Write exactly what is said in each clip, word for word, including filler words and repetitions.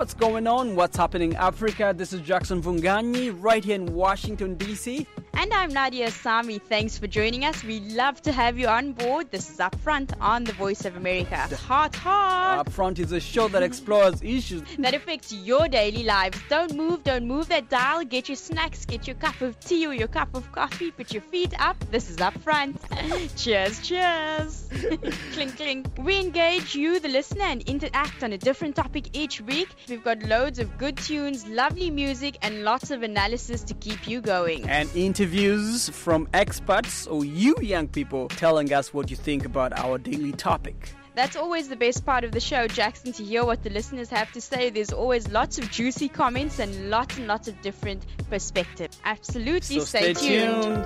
what's going on, what's happening in Africa. This is Jackson Vunganyi right here in Washington, D C. And I'm Nadia Sami. Thanks for joining us. We love to have you on board. This is Upfront on the Voice of America. Hot, hot. Upfront is a show that explores issues that affects your daily lives. Don't move, don't move that dial. Get your snacks, get your cup of tea or your cup of coffee. Put your feet up. This is Upfront. Cheers, cheers. Clink, clink. We engage you, the listener, and interact on a different topic each week. We've got loads of good tunes, lovely music, and lots of analysis to keep you going. And interviews from experts or you young people telling us what you think about our daily topic. That's always the best part of the show, Jackson, to hear what the listeners have to say. There's always lots of juicy comments and lots and lots of different perspectives. Absolutely, so stay, stay tuned. tuned.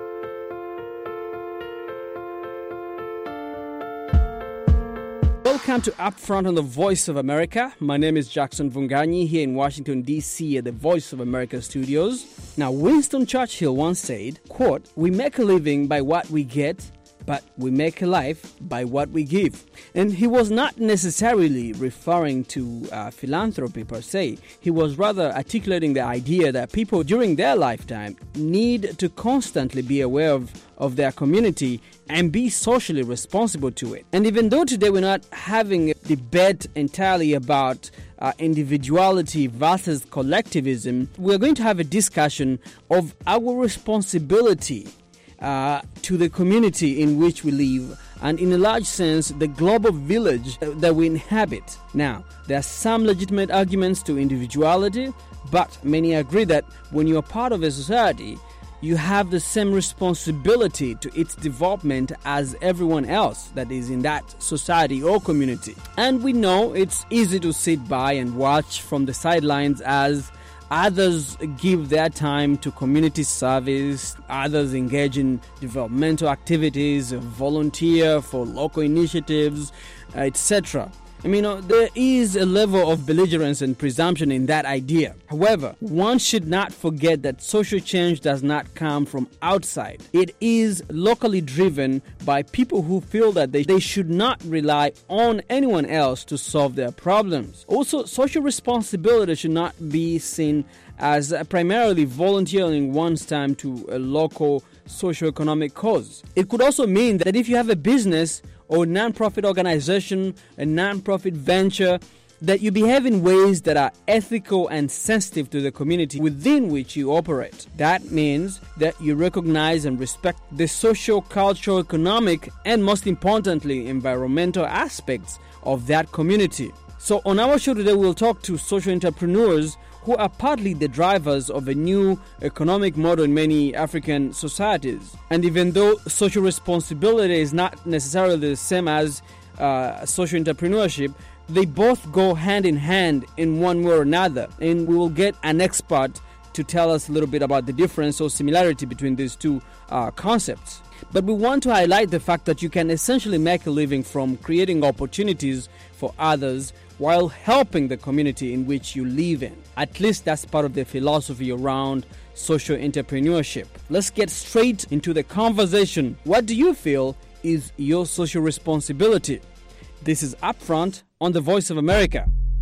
Welcome to Upfront on the Voice of America. My name is Jackson Vunganyi here in Washington, D C at the Voice of America studios. Now, Winston Churchill once said, quote, "We make a living by what we get, but we make a life by what we give." And he was not necessarily referring to uh, philanthropy per se. He was rather articulating the idea that people during their lifetime need to constantly be aware of, of their community and be socially responsible to it. And even though today we're not having a debate entirely about uh, individuality versus collectivism, we're going to have a discussion of our responsibility Uh, to the community in which we live, and in a large sense, the global village that we inhabit. Now, there are some legitimate arguments to individuality, but many agree that when you are part of a society, you have the same responsibility to its development as everyone else that is in that society or community. And we know it's easy to sit by and watch from the sidelines as others give their time to community service, others engage in developmental activities, volunteer for local initiatives, uh, et cetera. I mean, uh, there is a level of belligerence and presumption in that idea. However, one should not forget that social change does not come from outside. It is locally driven by people who feel that they, they should not rely on anyone else to solve their problems. Also, social responsibility should not be seen as uh, primarily volunteering one's time to a local socio-economic cause. It could also mean that if you have a business or non-profit organization, a non-profit venture, that you behave in ways that are ethical and sensitive to the community within which you operate. That means that you recognize and respect the social, cultural, economic, and most importantly, environmental aspects of that community. So on our show today, we'll talk to social entrepreneurs who are partly the drivers of a new economic model in many African societies. And even though social responsibility is not necessarily the same as uh, social entrepreneurship, they both go hand in hand in one way or another. And we will get an expert to tell us a little bit about the difference or similarity between these two uh, concepts. But we want to highlight the fact that you can essentially make a living from creating opportunities for others while helping the community in which you live in. At least that's part of the philosophy around social entrepreneurship. Let's get straight into the conversation. What do you feel is your social responsibility? This is Upfront on the Voice of America.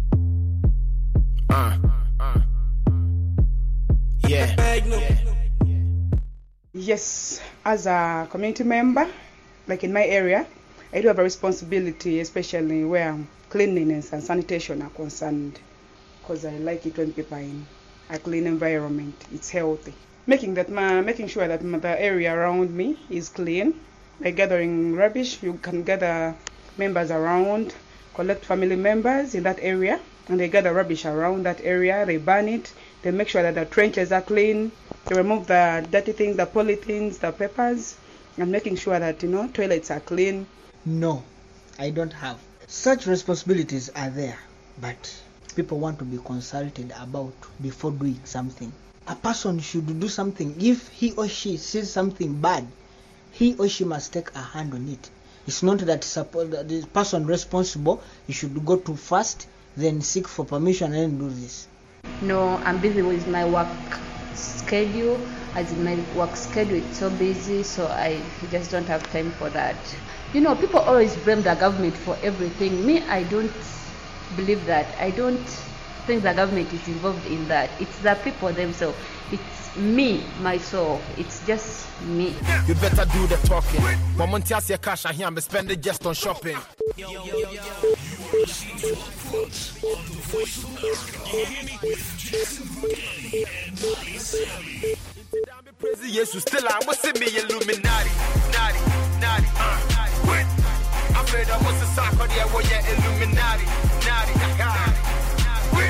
Uh, uh, yeah. Yes, as a community member, like in my area, I do have a responsibility, especially where cleanliness and sanitation are concerned, because I like it when people are in a clean environment. It's healthy. Making that, ma- making sure that the area around me is clean. By gathering rubbish, you can gather members around, collect family members in that area, and they gather rubbish around that area. They burn it. They make sure that the trenches are clean. They remove the dirty things, the polythenes, the papers, and making sure that, you know, toilets are clean. No, I don't have. Such responsibilities are there, but people want to be consulted about before doing something. A person should do something. If he or she sees something bad, he or she must take a hand on it. It's not that the person responsible, you should go to first, then seek for permission and do this. No, I'm busy with my work schedule. As in my work schedule, it's so busy, so I just don't have time for that. You know, people always blame the government for everything. Me, I don't believe that. I don't think the government is involved in that. It's the people themselves. It's me, myself. It's just me. You better do the talking. Moment you see cash, I hear me spend it just on shopping. Yo, yo, yo, yo. Praise Jesus, still I'm what's in me Illuminati, naughty, naughty, uh, wait. I'm afraid I was a soccer there where you're Illuminati, naughty, wait,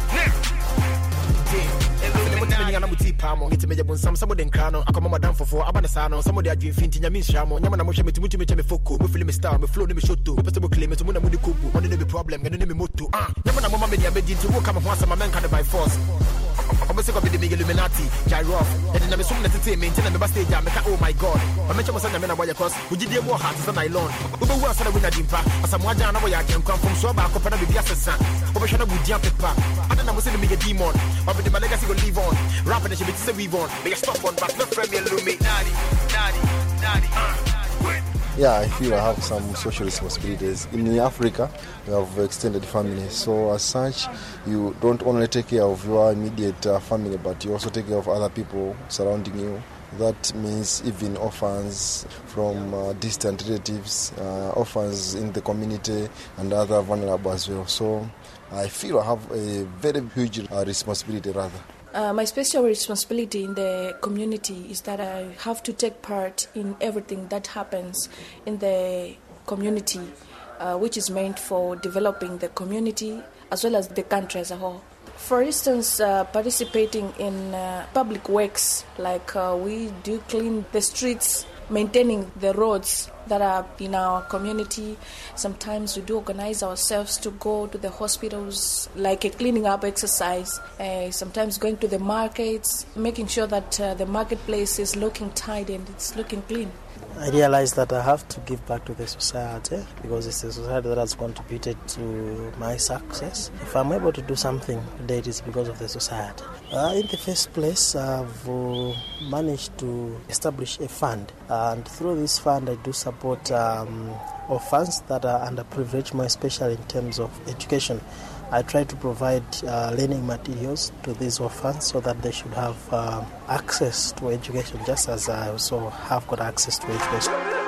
Illuminati. I'm a tea palm, it's a major some some of them crown. I come on down for four, I'm on a sano, some of the dream finting, Yamin Shamo, Yamana Motion, to me to me foco, me film star, me flow, me show to, possible claim to Muna Mudi Kubu, one of the problem, and then me moto. Ah, Yamana Mama Media Medin to walk up once a man kind of by force. I'm going to be the Illuminati, Gyro, and then I'm so entertainment, and I'm stage, I'm oh my god. I mentioned some men about your cost, would you deal more hard than I learned? Who was a winner, Dimpa, as some one down where I can come from, so back up and be the assassin. Operation would jump it back. I don't know what's in the demon, but the legacy will live on. Rapping the shit, it's a weave on. They stop on, but not from me, Illuminati, naughty, naughty, uh. Yeah, I feel I have some social responsibilities. In Africa, we have extended family. So as such, you don't only take care of your immediate uh, family, but you also take care of other people surrounding you. That means even orphans from uh, distant relatives, uh, orphans in the community, and other vulnerable as well. So I feel I have a very huge uh, responsibility rather. Uh, my special responsibility in the community is that I have to take part in everything that happens in the community, uh, which is meant for developing the community as well as the country as a whole. For instance, uh, participating in uh, public works, like uh, we do clean the streets, maintaining the roads that are in our community. Sometimes we do organize ourselves to go to the hospitals, like a cleaning up exercise. Uh, sometimes going to the markets, making sure that uh, the marketplace is looking tidy and it's looking clean. I realized that I have to give back to the society because it's the society that has contributed to my success. If I'm able to do something today, it is because of the society. Uh, in the first place, I've uh, managed to establish a fund, and through this fund I do support um, orphans that are underprivileged, more especially in terms of education. I try to provide uh, learning materials to these orphans so that they should have uh, access to education, just as I also have got access to education.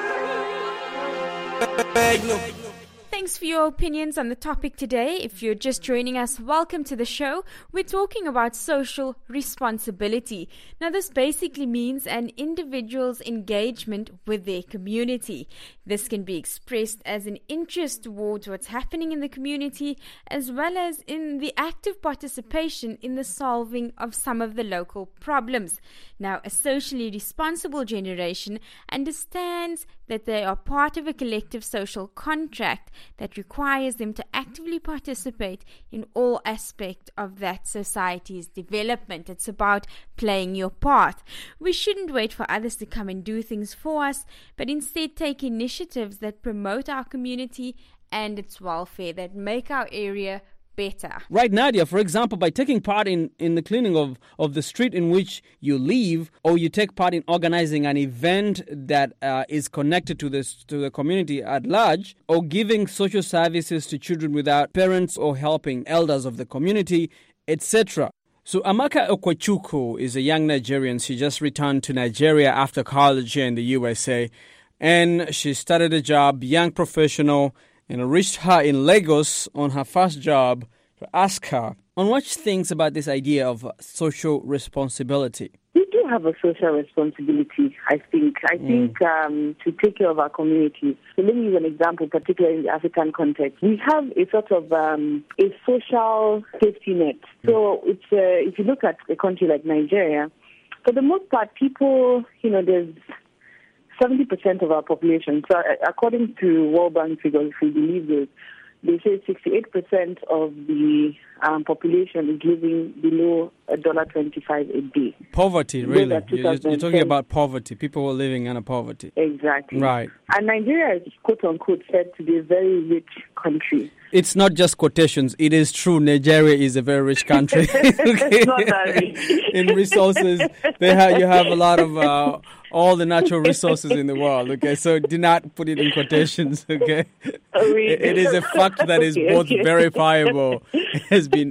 Thanks for your opinions on the topic today. If you're just joining us, welcome to the show. We're talking about social responsibility. Now, this basically means an individual's engagement with their community. This can be expressed as an interest towards what's happening in the community, as well as in the active participation in the solving of some of the local problems. Now, a socially responsible generation understands that they are part of a collective social contract that requires them to actively participate in all aspects of that society's development. It's about playing your part. We shouldn't wait for others to come and do things for us, but instead take initiatives that promote our community and its welfare, that make our area better. Right, Nadia, for example, by taking part in, in the cleaning of, of the street in which you live, or you take part in organizing an event that uh, is connected to this to the community at large, or giving social services to children without parents, or helping elders of the community, et cetera. So Amaka Okwachuku is a young Nigerian. She just returned to Nigeria after college here in the U S A, and she started a job, young professional, and I reached her in Lagos on her first job to ask her on what she thinks about this idea of social responsibility. We do have a social responsibility, I think. I mm. think um, to take care of our communities. So let me use an example, particularly in the African context. We have a sort of um, a social safety net. So it's uh, if you look at a country like Nigeria, for the most part, people, you know, there's seventy percent of our population. So according to World Bank figures, if we believe this, they say sixty-eight percent of the um, population is living below one dollar twenty-five a day. Poverty, really? You're, you're talking about poverty, people who are living under poverty. Exactly. Right. And Nigeria is, quote-unquote, said to be a very rich country. It's not just quotations. It is true. Nigeria is a very rich country. It's not that rich. In resources, they have, you have a lot of uh, all the natural resources in the world. Okay, so do not put it in quotations. Okay, oh, really? it, it is a fact that is okay, both okay. verifiable. It has been.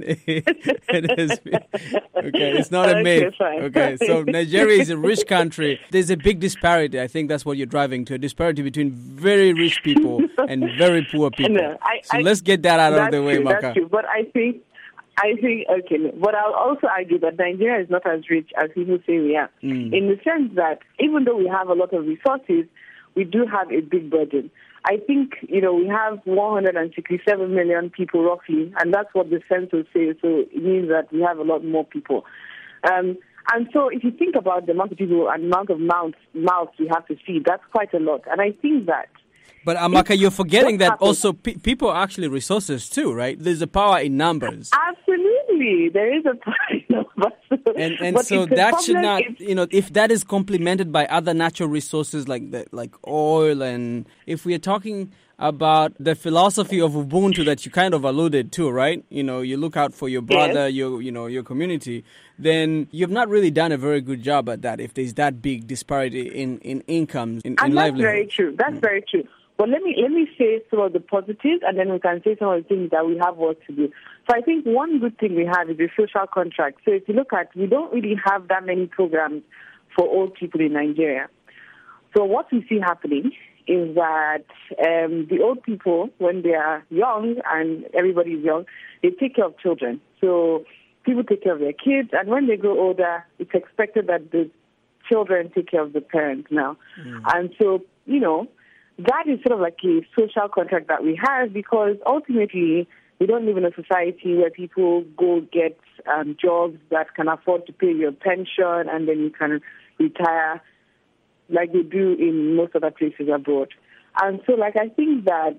It has been. Okay, it's not a Okay, myth. fine. Okay, so Nigeria is a rich country. There's a big disparity. I think that's what you're driving to, a disparity between very rich people and very poor people. No, I, so I, let's get that out of that's the way, true, Maka. That's true. But I think, I think, okay, no, but I'll also argue that Nigeria is not as rich as people say we are. Mm. In the sense that even though we have a lot of resources, we do have a big burden. I think, you know, we have one hundred sixty-seven million people roughly, and that's what the census says, so it means that we have a lot more people. Um, and so if you think about the amount of people and the amount of mouths, mouths we have to feed, that's quite a lot. And I think that... But Amaka, you're forgetting that happens, also pe- people are actually resources too, right? There's a power in numbers. Absolutely. There is a power in numbers. And, and But so it's a that should problem not, if- you know, if that is complemented by other natural resources like the, like oil, and if we are talking about the philosophy of Ubuntu that you kind of alluded to, right? You know, you look out for your brother, Yes. your, you know, your community, then you've not really done a very good job at that if there's that big disparity in, in incomes, in, in And that's livelihood. very true. That's very true. But let me let me say some of the positives, and then we can say some of the things that we have work to do. So I think one good thing we have is the social contract. So if you look at, we don't really have that many programs for old people in Nigeria. So what we see happening is that um, the old people, when they are young and everybody is young, they take care of children. So people take care of their kids, and when they grow older, it's expected that the children take care of the parents now. Mm. And so, you know, that is sort of like a social contract that we have, because ultimately we don't live in a society where people go get um, jobs that can afford to pay your pension and then you can retire like they do in most other places abroad. And so, like, I think that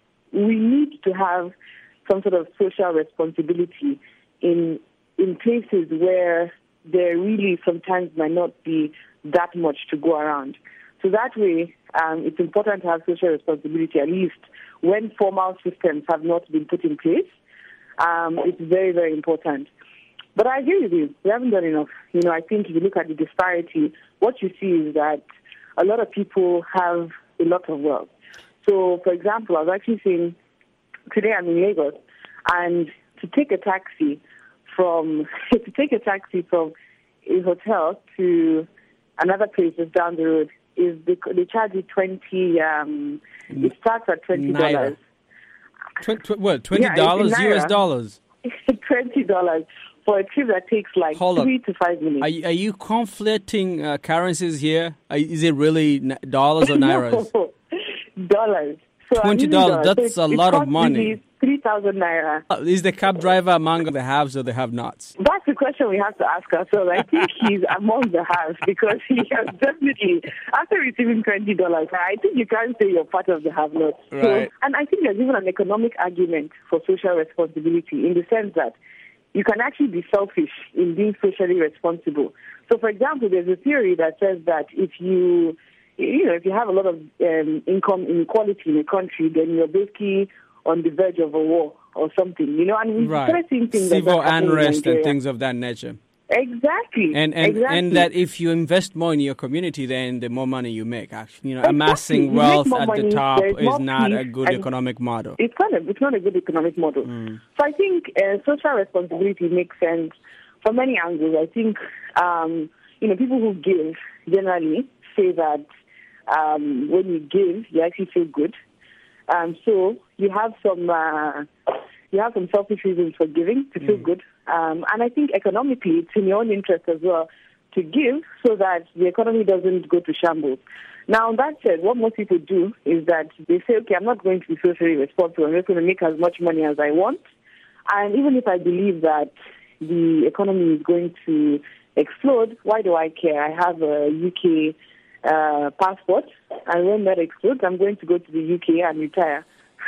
we need to have some sort of social responsibility in in places where there really sometimes might not be that much to go around. So that way, um, it's important to have social responsibility, at least when formal systems have not been put in place. Um, it's very, very important. But I agree with you. We haven't done enough. You know, I think if you look at the disparity, what you see is that a lot of people have a lot of wealth. So, for example, I was actually saying, today I'm in Lagos, and to take a taxi from, to take a taxi from a hotel to another place just down the road, is they, they charge you twenty. Um, it starts at twenty dollars. Tw- tw- what? Twenty dollars yeah, U S dollars. Twenty dollars for a trip that takes like Hold three up. to five minutes. Are you, are you conflating uh, currencies here? Are, is it really n- dollars or nairas? No, dollars. So Twenty dollars. So That's it, a it lot of costs money. really Three thousand naira. Uh, Is the cab driver among the haves or the have-nots? That's the question we have to ask ourselves. I think he's among the haves because he has definitely, after receiving twenty dollars, I think you can't say you're part of the have-nots. Right. So, and I think there's even an economic argument for social responsibility in the sense that you can actually be selfish in being socially responsible. So, for example, there's a theory that says that if you, you know, if you have a lot of um, income inequality in a country, then you're basically on the verge of a war or something, you know, and we Right. started seeing things Civil like that happening in unrest and Nigeria. things of that nature. Exactly. And and, exactly. and that if you invest more in your community, then the more money you make, actually. You know, Exactly. amassing You make wealth more at the money, top there's is more not a peace, good and economic model. It's not a, it's not a good economic model. Mm. So I think uh, social responsibility makes sense from many angles. I think, um, you know, people who give generally say that um, when you give, you actually feel good. Um, so you have some uh, you have some selfish reasons for giving to feel Mm. good, um, and I think economically it's in your own interest as well to give so that the economy doesn't go to shambles. Now that said, what most people do is that they say, okay, I'm not going to be socially responsible. I'm just going to make as much money as I want, and even if I believe that the economy is going to explode, why do I care? I have a U K uh, passport, and when that explodes, I'm going to go to the U K and retire.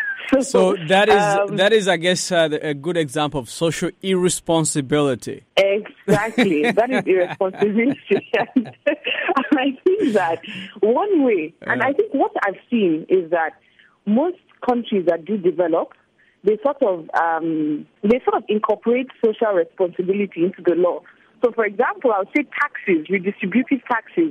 So that is, um, that is, I guess, uh, the- a good example of social irresponsibility. Exactly. That is irresponsibility. and, and I think that one way, and I think what I've seen is that most countries that do develop, they sort of um, they sort of incorporate social responsibility into the law. So, for example, I would say taxes, redistributive taxes,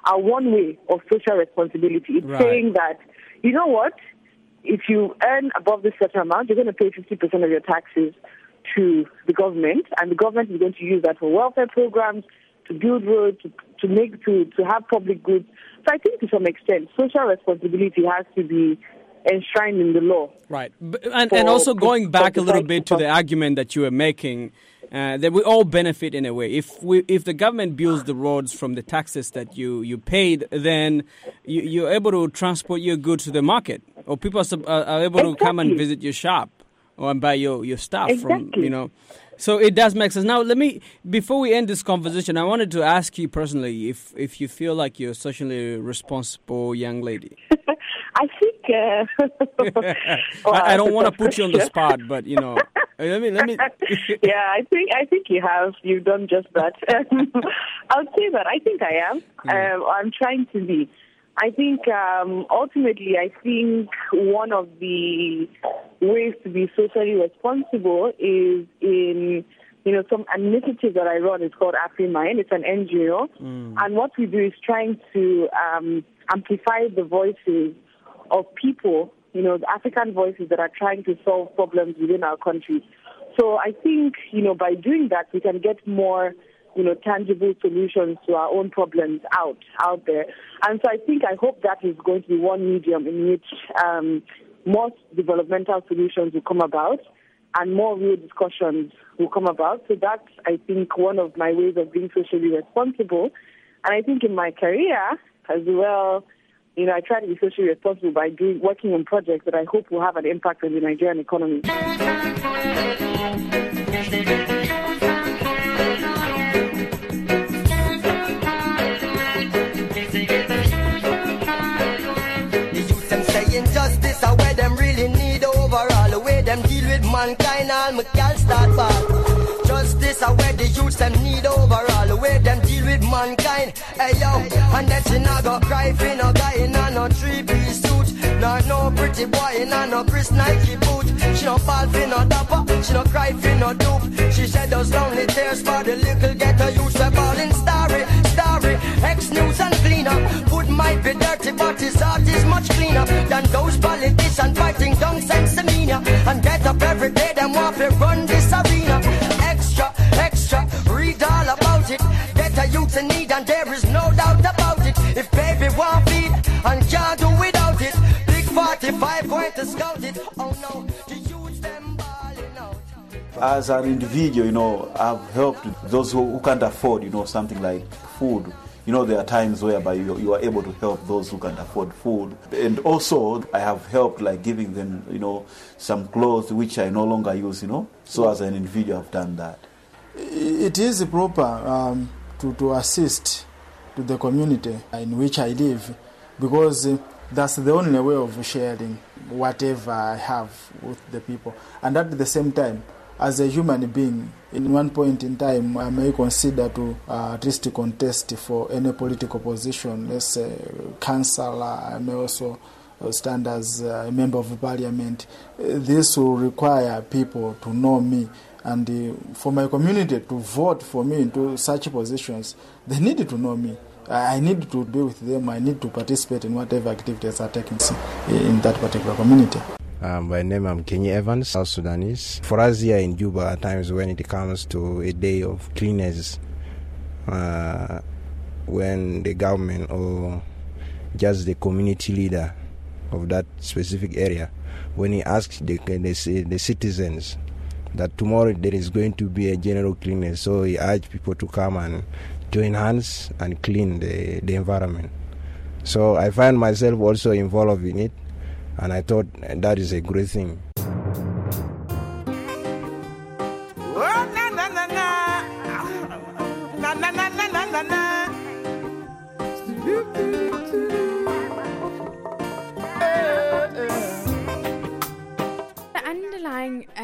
are one way of social responsibility. It's Right. saying that, you know what, if you earn above this certain amount, you're going to pay fifty percent of your taxes to the government, and the government is going to use that for welfare programs, to build roads, to, to make to, to have public goods. So I think to some extent, social responsibility has to be enshrined in the law. Right. B- And, For- and also going for back a little society bit to the argument that you were making, uh, that we all benefit in a way. If we, if the government builds the roads from the taxes that you, you paid, then you, you're able to transport your goods to the market, or people are, sub- are are able to come and Exactly. visit your shop or and buy your, your stuff from, Exactly. you know. So it does make sense. Now, let me, before we end this conversation, I wanted to ask you personally if, if you feel like you're a socially responsible young lady. I think. Uh, I, I don't want to put you on the spot, but, you know, let me, let me. yeah, I think I think you have. You've done just that. I'll say that. I think I am. Mm. Um, I'm trying to be. I think um, ultimately, I think one of the ways to be socially responsible is in, you know, some initiative that I run. It's called AfriMind. It's an N G O, Mm. and what we do is trying to um, amplify the voices of people, you know, the African voices that are trying to solve problems within our country. So I think, you know, by doing that, we can get more, you know, tangible solutions to our own problems out, out there. And so I think, I hope that is going to be one medium in which um, more developmental solutions will come about and more real discussions will come about. So that's, I think, one of my ways of being socially responsible. And I think in my career as well, you know, I try to be socially responsible by doing working on projects that I hope will have an impact on the Nigerian economy. Injustice are where them really need overall. The way them deal with mankind, all my gal start back. Justice are where the youths them need overall. The way them deal with mankind. Hey yo, and that she not go cry for no guy in a no three-piece suit. Nor no pretty boy in a no Chris Nike boot. She no fall for no dapper, she no cry for no dupe. She shed those lonely tears for the little ghetto youths. We're balling starry, starry. X-News and cleaner. Food might be dirty, but his heart is much cleaner than those politicians fighting down sense demeanor. And get up every day, them want to run this arena. Extra, extra, read all about it. Get a youth in need, and there is no doubt about it. If baby want feed and can't do without it, big forty-five going to scout it. Oh no, the youth them balling out. As an individual, you know, I've helped those who, who can't afford, you know, something like food. You know, there are times whereby you, you are able to help those who can't afford food. And also, I have helped, like, giving them, you know, some clothes which I no longer use, you know. So as an individual, I've done that. It is proper um, to, to assist to the community in which I live, because uh, that's the only way of sharing whatever I have with the people. And at the same time, as a human being, in one point in time, I may consider to uh, at least contest for any political position. Let's say councillor, I may also stand as a member of parliament. This will require people to know me. And uh, for my community to vote for me into such positions, they need to know me. I need to be with them. I need to participate in whatever activities are taking in that particular community. Um, by name, I'm Kenny Evans, South Sudanese. For us here in Juba, at times when it comes to a day of cleaners, uh, when the government or just the community leader of that specific area, when he asks the, the, the citizens that tomorrow there is going to be a general cleanliness, so he urged people to come and join hands and clean the, the environment. So I find myself also involved in it, and I thought that is a great thing. The underlying uh, importance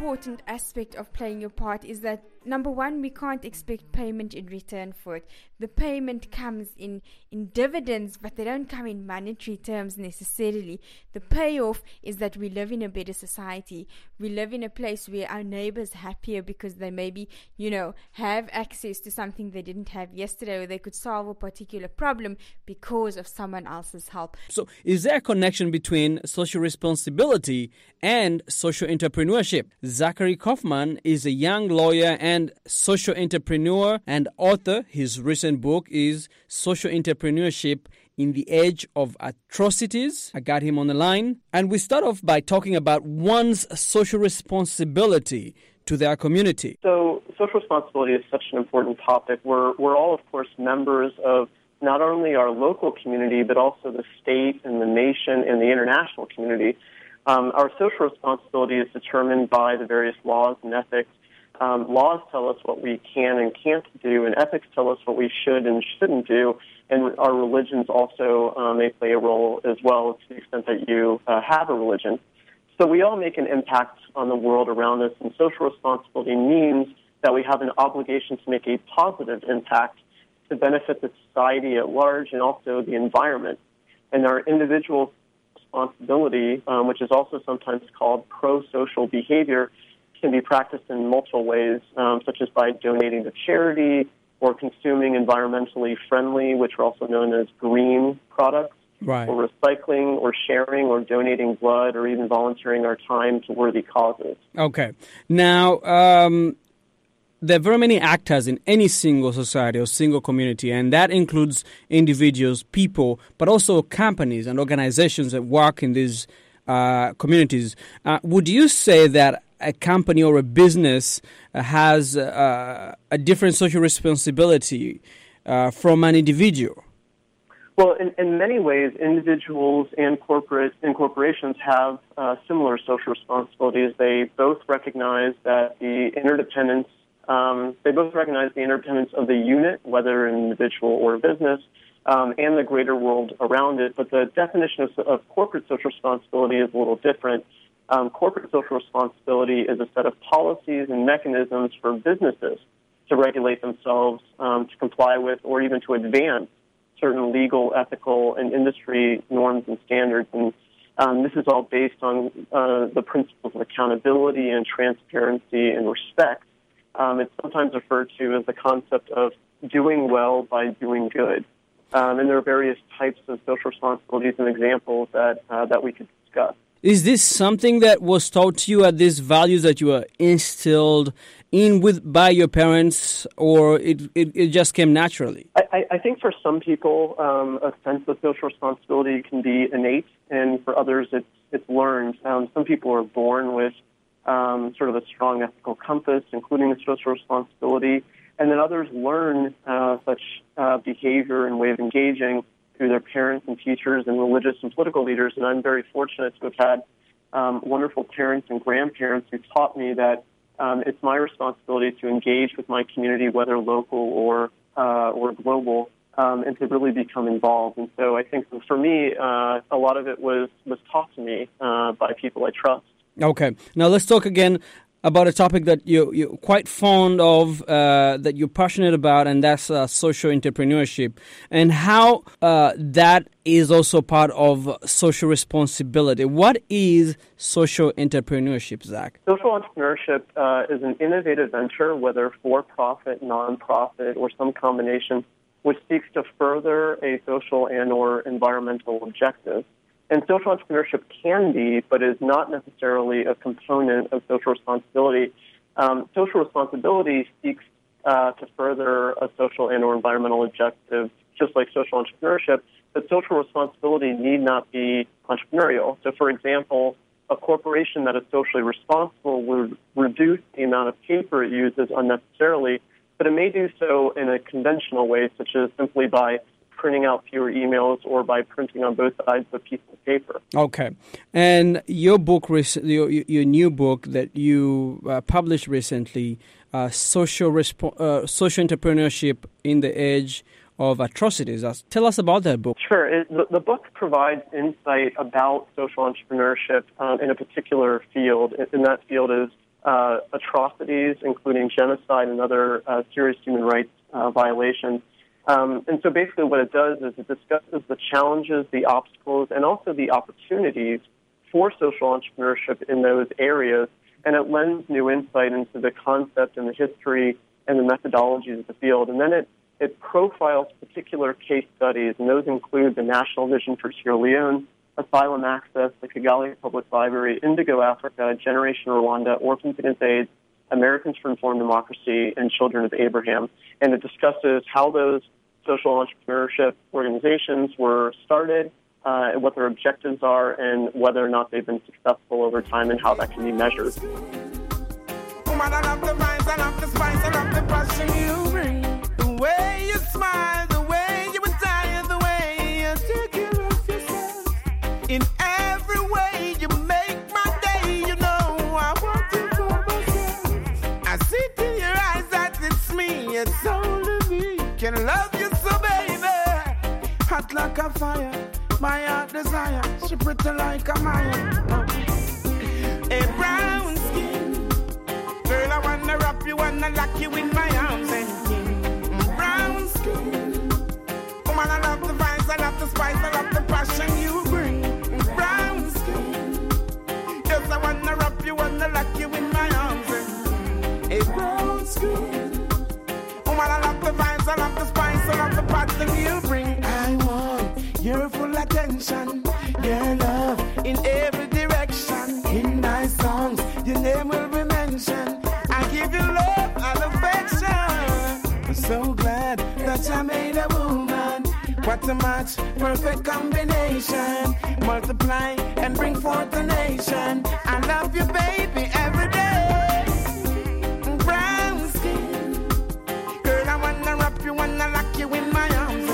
important aspect of playing your part is that, number one, we can't expect payment in return for it. The payment comes in, in dividends, but they don't come in monetary terms necessarily. The payoff is that we live in a better society. We live in a place where our neighbors are happier because they maybe, you know, have access to something they didn't have yesterday, or they could solve a particular problem because of someone else's help. So is there a connection between social responsibility and social entrepreneurship? Zachary Kaufman is a young lawyer and social entrepreneur and author. His recent book is Social Entrepreneurship in the Age of Atrocities. I got him on the line. And we start off by talking about one's social responsibility to their community. So social responsibility is such an important topic. We're, we're all, of course, members of not only our local community, but also the state and the nation and the international community. Um, our social responsibility is determined by the various laws and ethics. Um, laws tell us what we can and can't do, and ethics tell us what we should and shouldn't do. And our religions also uh, may play a role as well, to the extent that you uh, have a religion. So we all make an impact on the world around us, and social responsibility means that we have an obligation to make a positive impact to benefit the society at large and also the environment. And our individual responsibility, um, which is also sometimes called pro-social behavior, can be practiced in multiple ways, um, such as by donating to charity or consuming environmentally friendly, which are also known as green products, right, or recycling or sharing or donating blood or even volunteering our time to worthy causes. Okay. Now, um, there are very many actors in any single society or single community, and that includes individuals, people, but also companies and organizations that work in these uh, communities. Uh, would you say that a company or a business uh, has uh, a different social responsibility uh, from an individual? Well, in, in many ways, individuals and corporate and corporations have uh, similar social responsibilities. They both recognize that the interdependence, um, they both recognize the interdependence of the unit, whether an individual or a business, um, and the greater world around it. But the definition of, of corporate social responsibility is a little different. Um, corporate social responsibility is a set of policies and mechanisms for businesses to regulate themselves, um, to comply with, or even to advance certain legal, ethical, and industry norms and standards. And um, this is all based on uh, the principles of accountability and transparency and respect. Um, it's sometimes referred to as the concept of doing well by doing good. Um, and there are various types of social responsibilities and examples that uh, that we could discuss. Is this something that was taught to you, at these values that you were instilled in with by your parents, or it, it, it just came naturally? I, I think for some people, um, a sense of social responsibility can be innate, and for others, it's it's learned. Um, some people are born with um, sort of a strong ethical compass, including a social responsibility, and then others learn uh, such uh, behavior and way of engaging through their parents and teachers and religious and political leaders. And I'm very fortunate to have had um, wonderful parents and grandparents who taught me that um, it's my responsibility to engage with my community, whether local or uh, or global, um, and to really become involved. And so I think for me, uh, a lot of it was, was taught to me uh, by people I trust. Okay. Now let's talk again about a topic that you, you're quite fond of, uh, that you're passionate about, and that's uh, social entrepreneurship, and how uh, that is also part of social responsibility. What is social entrepreneurship, Zach? Social entrepreneurship uh, is an innovative venture, whether for-profit, non-profit, or some combination, which seeks to further a social and or environmental objective. And social entrepreneurship can be, but is not necessarily a component of social responsibility. Um, social responsibility seeks uh, to further a social and or environmental objective, just like social entrepreneurship, but social responsibility need not be entrepreneurial. So, for example, a corporation that is socially responsible would reduce the amount of paper it uses unnecessarily, but it may do so in a conventional way, such as simply by printing out fewer emails or by printing on both sides of a piece of paper. Okay. And your book, your, your new book that you uh, published recently, uh, social, Respo- uh, social Entrepreneurship in the Age of Atrocities. Uh, tell us about that book. Sure. It, the, the book provides insight about social entrepreneurship um, in a particular field, and that field is uh, atrocities, including genocide and other uh, serious human rights uh, violations. Um, and so basically what it does is it discusses the challenges, the obstacles, and also the opportunities for social entrepreneurship in those areas, and it lends new insight into the concept and the history and the methodologies of the field. And then it, it profiles particular case studies, and those include the National Vision for Sierra Leone, Asylum Access, the Kigali Public Library, Indigo Africa, Generation Rwanda, Orphans Against AIDS, Americans for Informed Democracy, and Children of Abraham. And it discusses how those social entrepreneurship organizations were started, uh, and what their objectives are, and whether or not they've been successful over time and how that can be measured. Woman, I love the vibes, I love the spice, I love the passion you bring. The way you smile, the way you retire, the way you take care of yourself. In every way you make my day, you know I want you for myself. I see it in your eyes that it's me, it's only me can love you so, baby. Hot like a fire, my heart desire, she pretty like a Maya. A brown skin, girl, I wanna wrap you, wanna lock you in my arms and king. Brown skin, woman, I love the vibes, I love the spice, I love the passion you bring. Brown skin, yes, I wanna wrap you, wanna lock you in my arms and a brown skin. Woman, I love the vibes, I love the spice, I love the passion you bring. I want your full attention, your love in every direction. In my songs, your name will be mentioned. I give you love and affection. I'm so glad that I made a woman. What a match, perfect combination. Multiply and bring forth a nation. I love you, baby, every day. Brown skin, girl, I wanna wrap you, wanna lock you in my arms.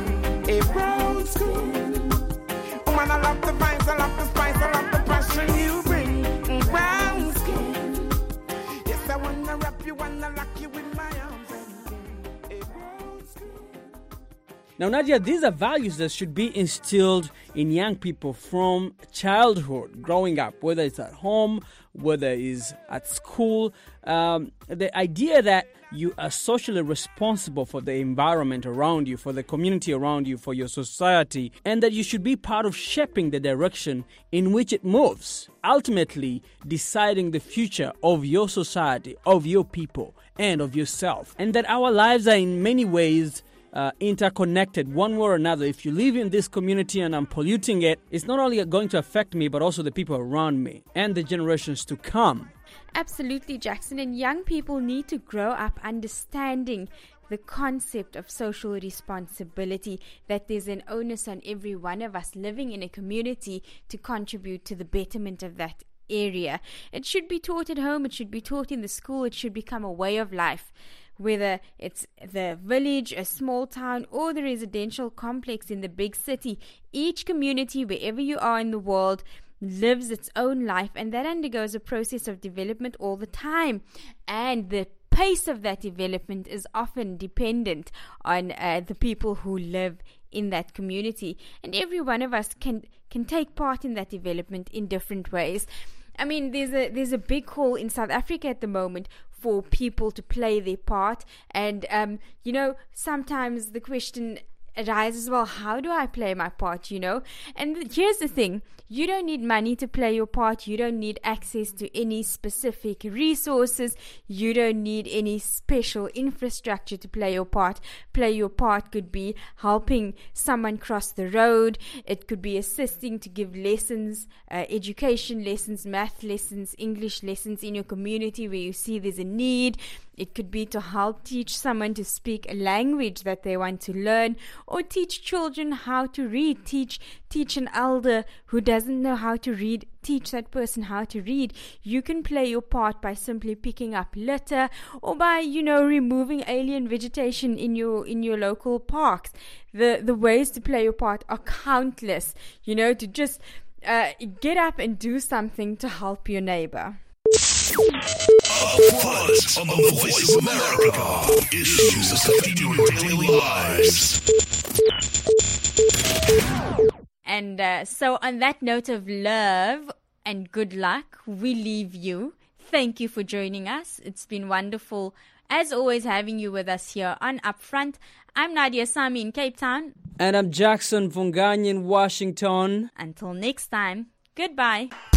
A brown skin, woman, I love the vibes, I love the spice, I love the passion you bring. Brown skin, yes, I wanna wrap you, wanna lock you in my arms. A brown skin. Now, Nadia, these are values that should be instilled in young people from childhood, growing up, whether it's at home, whether it's at school. Um, the idea that you are socially responsible for the environment around you, for the community around you, for your society, and that you should be part of shaping the direction in which it moves, ultimately deciding the future of your society, of your people, and of yourself. And that our lives are in many ways Uh, interconnected one way or another. If you live in this community and I'm polluting it, it's not only going to affect me, but also the people around me and the generations to come. Absolutely, Jackson. And young people need to grow up understanding the concept of social responsibility, that there's an onus on every one of us living in a community to contribute to the betterment of that area. It should be taught at home, it should be taught in the school, it should become a way of life. Whether it's the village, a small town, or the residential complex in the big city, each community, wherever you are in the world, lives its own life, and that undergoes a process of development all the time. And the pace of that development is often dependent on uh, the people who live in that community. And every one of us can, can take part in that development in different ways. I mean, there's a there's a big call in South Africa at the moment for people to play their part. And, um, you know, sometimes the question arises, well, how do I play my part, you know? And here's the thing. You don't need money to play your part. You don't need access to any specific resources. You don't need any special infrastructure to play your part. Play your part could be helping someone cross the road. It could be assisting to give lessons, uh, education lessons, math lessons, English lessons in your community where you see there's a need. It could be to help teach someone to speak a language that they want to learn, or teach children how to read. Teach teach an elder who doesn't know how to read, teach that person how to read. You can play your part by simply picking up litter, or by, you know, removing alien vegetation in your in your local parks. The the ways to play your part are countless. You know, to just uh, get up and do something to help your neighbor. Upfront on the Voice of America. Issues affecting your daily lives. And uh, so on that note of love and good luck, we leave you. thank you for joining us. It's been wonderful, as always, having you with us here on Upfront. I'm Nadia Sami in Cape Town. And I'm Jackson Vunganyi in Washington. Until next time, goodbye.